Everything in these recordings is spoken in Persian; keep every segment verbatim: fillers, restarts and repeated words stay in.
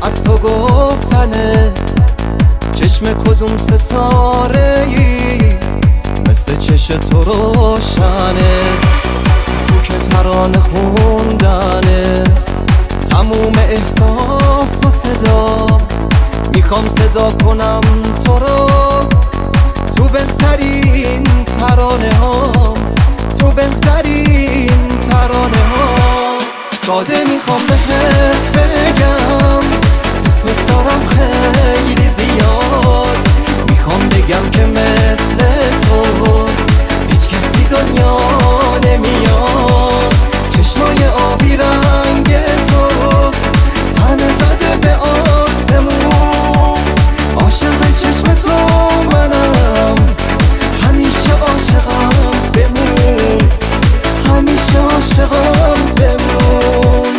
از تو گفتنه. چشم کدوم ستاره ای مثل چش تو روشنه، تو که ترانه خوندنه. تموم احساس و صدا میخوام صدا کنم تو رو، تو بهترین ترانه ها، تو بهترین ترانه ها. ساده میخوام بهت بگم دوست دارم خیلی زیاد. میخوام بگم که مثل تو هیچ کسی دنیا نمیاد. چشمای آبی رنگ تو تنه زده به آسمون. عاشق چشم تو منم، همیشه عاشقم بمون، همیشه عاشقم بمون.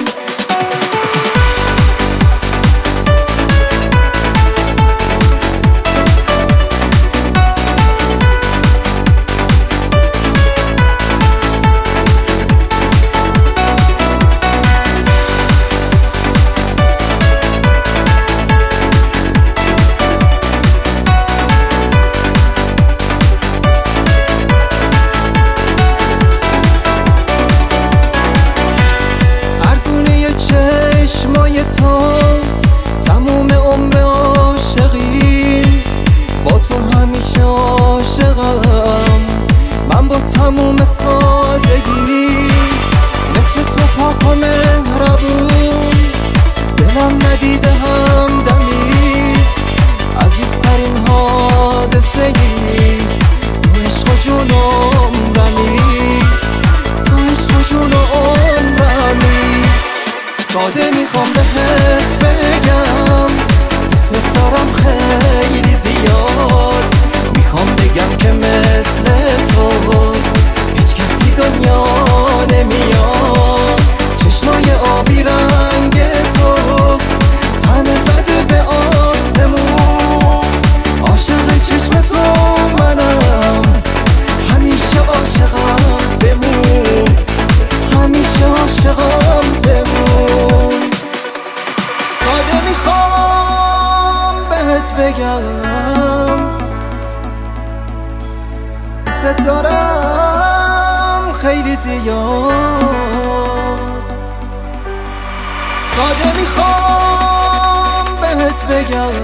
چشمای تو تموم عمر عاشقیم، با تو همیشه عاشقم. من با تموم سادگی مثل تو پاک و مهربون، دلم ندیده همدمی عزیزترین حادثه ای. تو عشق و جون و عمرمی، تو عشق و جون و عمرمی. ساده میخوام بهت بگم دوست دارم خیلی زیاد. میخوام بگم که مثل تو هیچ کسی دنیا نمیاد. چشمای آبی رنگ تو تنه زده به آسمون. عاشق چشم تو منم، همیشه عاشقم بمون، همیشه عاشقم بمون. ساده میخوام بهت بگم دوست دارم خیلی زیاد. ساده میخوام بهت بگم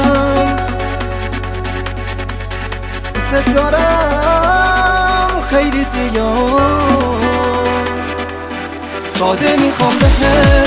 دوست دارم خیلی زیاد. ساده میخوام بهت